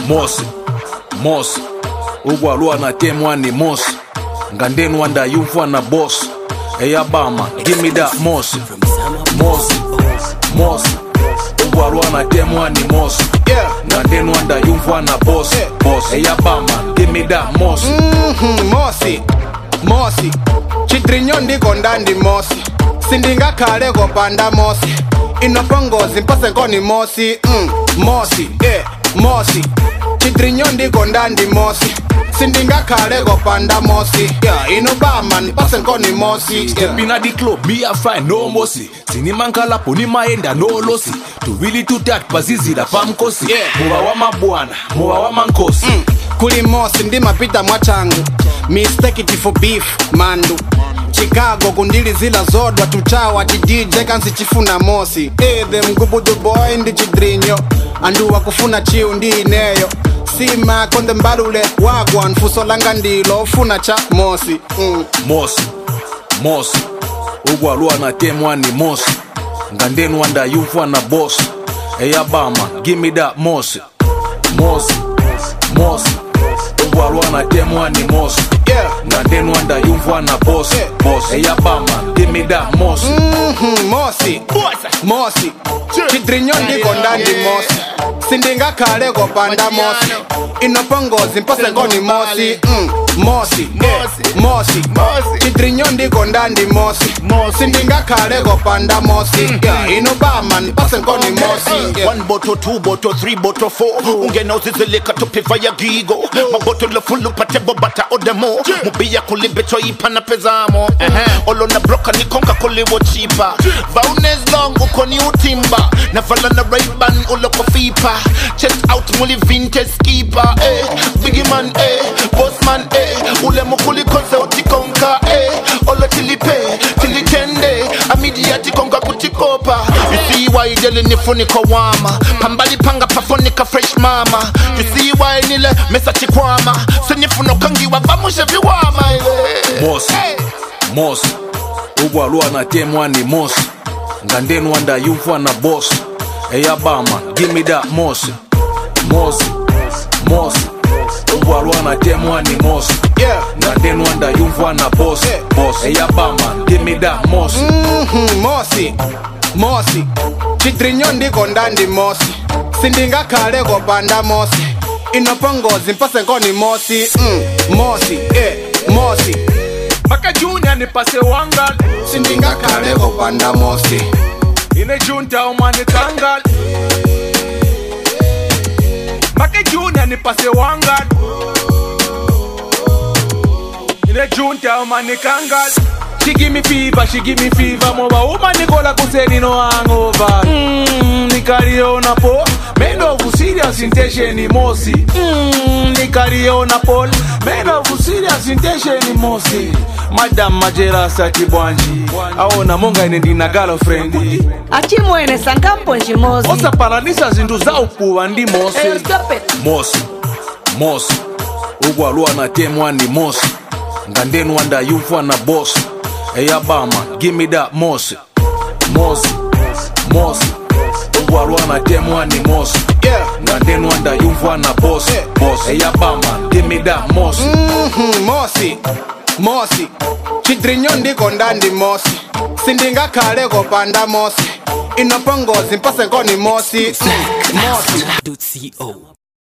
Mosi ugwalwa na temwa ni Mosi ngandenu wanda yumfwa na boss eyabama give me that Mosi ugwalwa na temwa ni Mosi ngandenu wanda yumfwa na boss eyabama give me that Mosi Mosi chitrinyo ndiko ndandi Mosi sindinga kale kopanda Mosi inopongozi mpase koni Mosi Mosi chitrinyo ndiko ndandi Mosi sindinga kale kopanda Mosi inobama mpase koni Mosi Step inna the club me a find no Mosi sinimankala poni maenda no losi to really to that pazizira pamkosi muwa wa mabwana muwa wa mankosi kuli Mosi ndimapita mwachangu mistake it for beef mandu Chicago kundili zila zodwa tuchawa DJ kansi chifuna Mosi the mgubudu boy ndi chidrinyo andu wakufuna chiu ndi ineyo sima konde mbalule wagwa nfuso langa ndilo funa cha Mosi Mosi ugwalwa na temwa ni Mosi ngandenu wanda yumfwa na boss eyabama give me that Mosi ugwalwa na temwa ni Mosi ngandenu wanda yumfwa na boss eyabama give me that Mosi Mosi chidrinyo ndiko ndandi Mosi sindinga kale kopanda Mosi inopongozi mpase koni Mosi chidrinyo ndiko ndandi Mosi sindinga kale kopanda Mosi inobama mpase koni Mosi 1 bottle 2 bottle 3 bottle 4 ungena uzizeleka tupiva ya gigo mabottle full upate bobata odemo mubia kulibecho ipa na pezamo olo na broka ni konka kuliwo chipa Vaunes long ukoni utimba na vala na Ray-Ban ulo kofipa chest out muli vintage skipper biggie man boss man ule mukuli konse utikonka olo tilitende immediate konka kutikopa you see why deli nifuni kwa wama pambali panga pafonika fresh mama you see why nile mesa chikwama sinifuno kangi wabamushe viwama Mosi ugwalwa na temwa ni Mosi ngandenu wanda yumfwa na boss eyabama give me that Mosi ugwalwa na temwa ni Mosi ngandenu wanda yumfwa na boss eyabama give me that Mosi Mosi chitrinyo ndiko ndandi Mosi sindinga kale kopanda Mosi inopongozi mpase koni Mosi Mosi Maka Junior ni pase wangal sindinga kale kopanda Mosi ine junta umani kangal Maka Junior ni pase wangal ine junta umani kangal She give me fever Moba umani kola kuseni no hangover Nikariona po Mendo serious intention ni Mosi Nikariona pol Mendo serious intention ni Mosi Madam Majera sati bwanji aona monga inendina girlfriend achimwene sankampo njimosi osa paranisa zindu za ukuwa ndi Mosi stop it Mosi ugwalwa na temwa ni Mosi ngandenu wanda yumfwa na boss eyabama give me that Mosi ugwalwa na temwa ni Mosi ngandenu wanda yumfwa na boss eyabama give me that Mosi chidrinyo ndiko ndandi Mosi sindinga kale kopanda Mosi inopongozi mpase koni Mosi